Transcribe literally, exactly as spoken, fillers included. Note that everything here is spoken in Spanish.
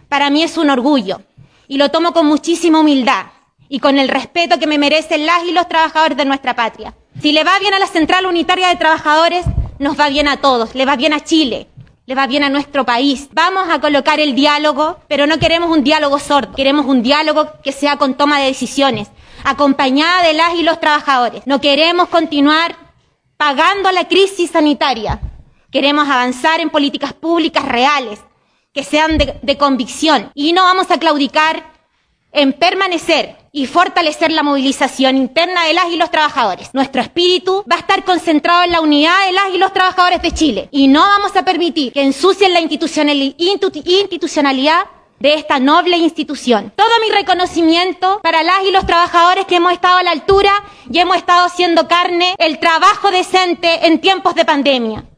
para mí es un orgullo y lo tomo con muchísima humildad y con el respeto que me merecen las y los trabajadores de nuestra patria. Si le va bien a la Central Unitaria de Trabajadores, nos va bien a todos, le va bien a Chile, le va bien a nuestro país. Vamos a colocar el diálogo, pero no queremos un diálogo sordo, queremos un diálogo que sea con toma de decisiones, acompañada de las y los trabajadores. No queremos continuar pagando la crisis sanitaria, queremos avanzar en políticas públicas reales, que sean de, de convicción, y no vamos a claudicar en permanecer y fortalecer la movilización interna de las y los trabajadores. Nuestro espíritu va a estar concentrado en la unidad de las y los trabajadores de Chile y no vamos a permitir que ensucien la institucionalidad de esta noble institución. Todo mi reconocimiento para las y los trabajadores que hemos estado a la altura y hemos estado haciendo carne el trabajo decente en tiempos de pandemia.